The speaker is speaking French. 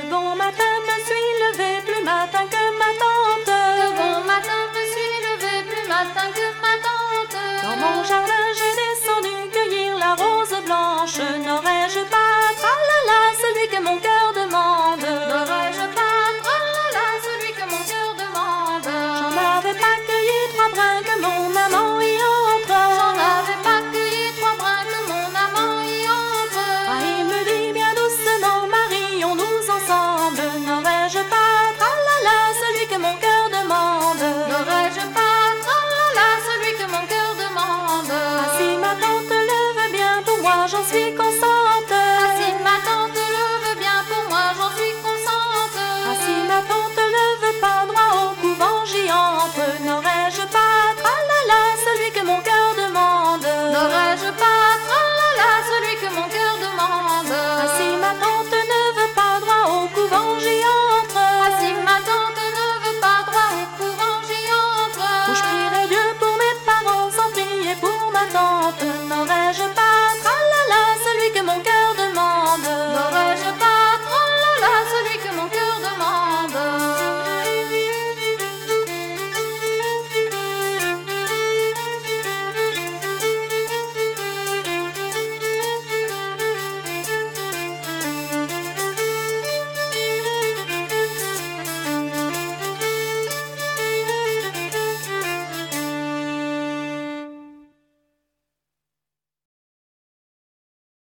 bon matin me suis levée plus matin que ma tante. De bon matin me suis levée plus matin que ma tante. Dans mon jardin j'ai descendu cueillir la rose blanche. N'aurais-je pas, tralala, celui que mon cœur demande? N'aurais-je pas, tralala, celui que mon cœur demande? J'en avais pas cueilli trois brins que mon amant y entre. J'en avais pas cueilli trois brins que mon amant y entre. Ah, il me dit bien doucement, marions-nous ensemble. N'aurais-je pas, tralala, celui que mon cœur demande? N'aurais-je pas, tralala, celui que mon cœur demande? Ah, si ma tante le veut bien, pour moi j'en suis contente.